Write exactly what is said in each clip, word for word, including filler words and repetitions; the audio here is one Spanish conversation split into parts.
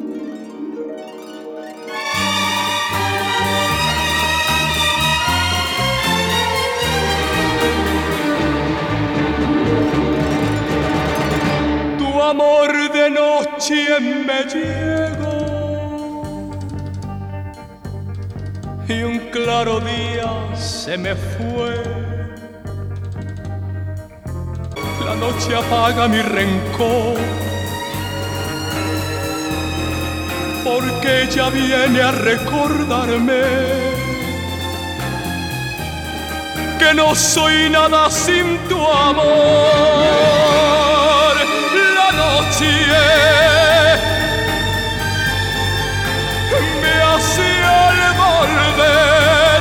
Tu amor de noche me llegó y un claro día se me fue. La noche apaga mi rencor, porque ella viene a recordarme que no soy nada sin tu amor. La noche me hace al volver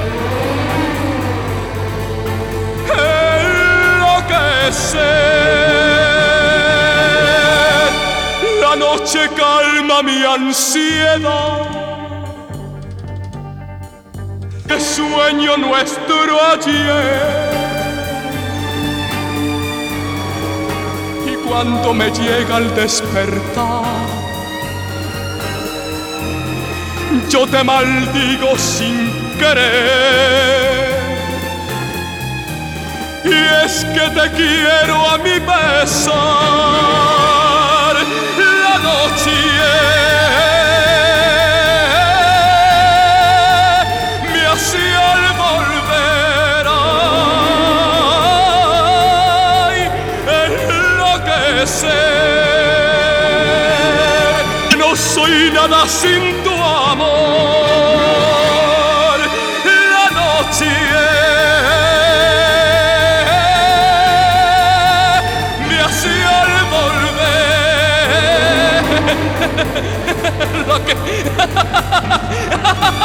enloquecer. La noche calma mi ansiedad, que sueño nuestro ayer. Y cuando me llega el despertar, yo te maldigo sin querer. Y es que te quiero a mi pesar. La noche me hace al volver ay, enloquecer. No soy nada sin tu amor. La noche me hace al volver lo que